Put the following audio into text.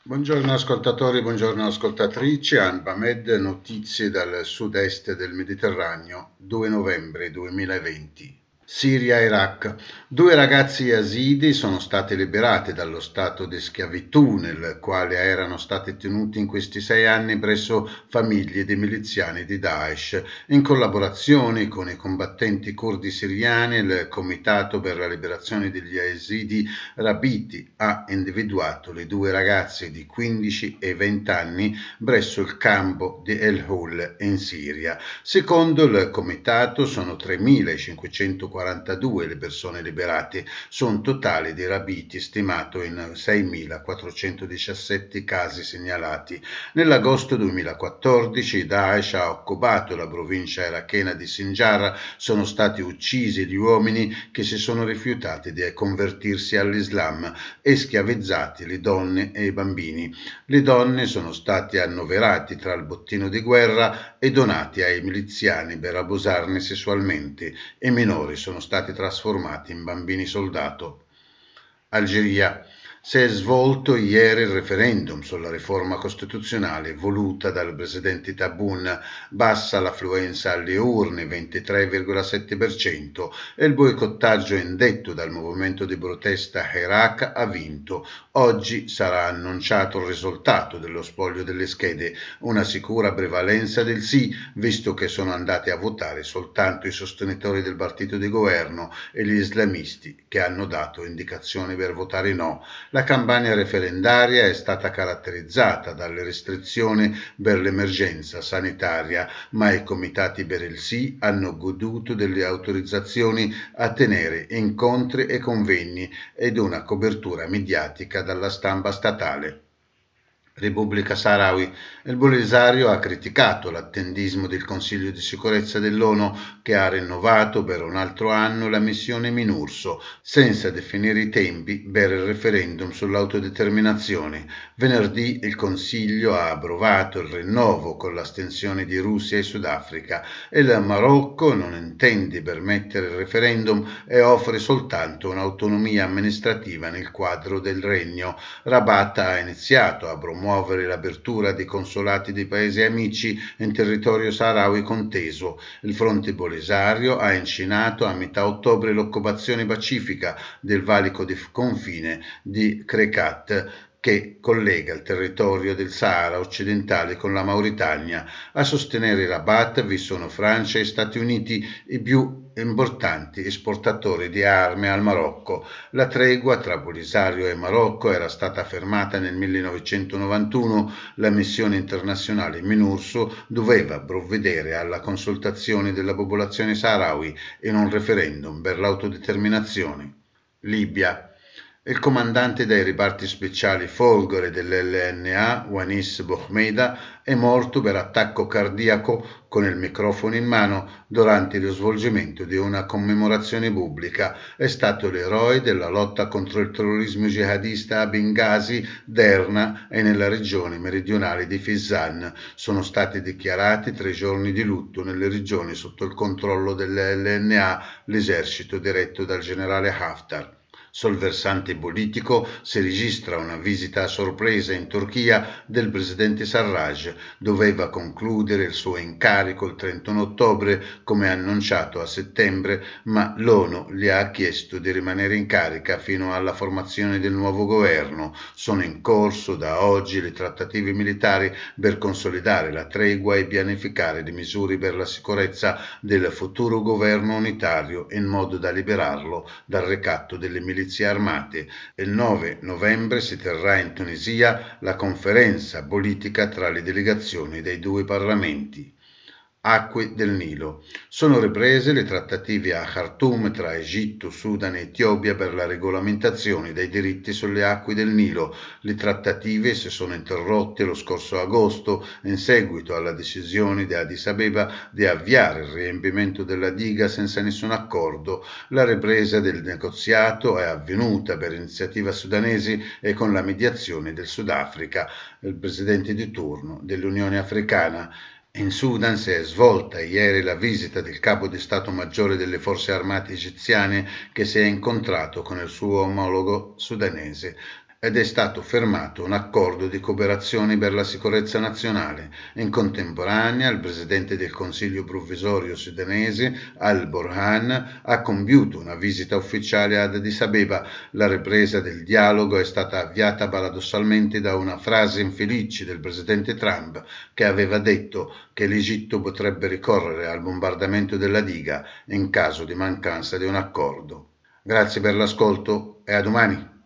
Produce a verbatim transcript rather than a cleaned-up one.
Buongiorno ascoltatori, buongiorno ascoltatrici. Anbamed, notizie dal sud-est del Mediterraneo, due novembre duemilaventi. Siria e Iraq. Due ragazzi yazidi sono stati liberati dallo stato di schiavitù nel quale erano stati tenuti in questi sei anni presso famiglie di miliziani di Daesh. In collaborazione con i combattenti curdi siriani, il Comitato per la liberazione degli yazidi Rabiti ha individuato i due ragazzi di quindici e venti anni presso il campo di El Hul in Siria. Secondo il comitato sono tremilacinquecentoquarantadue le persone liberate, su un totale di rabiti stimato in seimilaquattrocentodiciassette casi segnalati. Nell'agosto duemilaquattordici Daesh ha occupato la provincia irachena di Sinjar, sono stati uccisi gli uomini che si sono rifiutati di convertirsi all'Islam e schiavizzati le donne e i bambini. Le donne sono stati annoverati tra il bottino di guerra e donati ai miliziani per abusarne sessualmente, e i minori sono stati trasformati in bambini soldato. Algeria. Si è svolto ieri il referendum sulla riforma costituzionale voluta dal presidente Tebboune. Bassa l'affluenza alle urne, ventitré virgola sette per cento, e il boicottaggio indetto dal movimento di protesta Hirak ha vinto. Oggi sarà annunciato il risultato dello spoglio delle schede, una sicura prevalenza del sì, visto che sono andati a votare soltanto i sostenitori del partito di governo e gli islamisti che hanno dato indicazioni per votare no. La campagna referendaria è stata caratterizzata dalle restrizioni per l'emergenza sanitaria, ma i comitati per il sì hanno goduto delle autorizzazioni a tenere incontri e convegni ed una copertura mediatica dalla stampa statale. Repubblica Saharawi. Il Polisario ha criticato l'attendismo del Consiglio di sicurezza dell'ONU, che ha rinnovato per un altro anno la missione MINURSO, senza definire i tempi per il referendum sull'autodeterminazione. Venerdì il Consiglio ha approvato il rinnovo con l'astensione di Russia e Sudafrica, e il Marocco non intende permettere il referendum e offre soltanto un'autonomia amministrativa nel quadro del Regno. Rabat ha iniziato a promuovere muovere l'apertura di consolati dei paesi amici in territorio saharawi conteso. Il fronte Polisario ha incinato a metà ottobre l'occupazione pacifica del valico di confine di Krekat, che collega il territorio del Sahara occidentale con la Mauritania. A sostenere Rabat vi sono Francia e Stati Uniti, i più importanti esportatori di armi al Marocco. La tregua tra Polisario e Marocco era stata fermata nel millenovecentonovantuno. La missione internazionale MINURSO doveva provvedere alla consultazione della popolazione saharawi in un referendum per l'autodeterminazione. Libia. Il comandante dei reparti speciali Folgore dell'L N A, Wanis Bohmeda, è morto per attacco cardiaco con il microfono in mano durante lo svolgimento di una commemorazione pubblica. È stato l'eroe della lotta contro il terrorismo jihadista a Bengasi, Derna e nella regione meridionale di Fezzan. Sono stati dichiarati tre giorni di lutto nelle regioni sotto il controllo dell'L N A, l'esercito diretto dal generale Haftar. Sul versante politico si registra una visita a sorpresa in Turchia del presidente Sarraj. Doveva concludere il suo incarico il trentuno ottobre, come annunciato a settembre, ma l'ONU gli ha chiesto di rimanere in carica fino alla formazione del nuovo governo. Sono in corso da oggi le trattative militari per consolidare la tregua e pianificare le misure per la sicurezza del futuro governo unitario, in modo da liberarlo dal ricatto delle milizie armate. Il nove novembre si terrà in Tunisia la conferenza politica tra le delegazioni dei due parlamenti. Acque del Nilo. Sono riprese le trattative a Khartoum tra Egitto, Sudan e Etiopia per la regolamentazione dei diritti sulle acque del Nilo. Le trattative si sono interrotte lo scorso agosto in seguito alla decisione di Addis Abeba di avviare il riempimento della diga senza nessun accordo. La ripresa del negoziato è avvenuta per iniziativa sudanese e con la mediazione del Sudafrica, il presidente di turno dell'Unione Africana. In Sudan si è svolta ieri la visita del capo di Stato Maggiore delle Forze Armate egiziane, che si è incontrato con il suo omologo sudanese. ed è stato firmato un accordo di cooperazione per la sicurezza nazionale. In contemporanea, il presidente del Consiglio provvisorio sudanese, Al-Burhan, ha compiuto una visita ufficiale ad Addis Abeba. La ripresa del dialogo è stata avviata paradossalmente da una frase infelice del presidente Trump, che aveva detto che l'Egitto potrebbe ricorrere al bombardamento della diga in caso di mancanza di un accordo. Grazie per l'ascolto e a domani.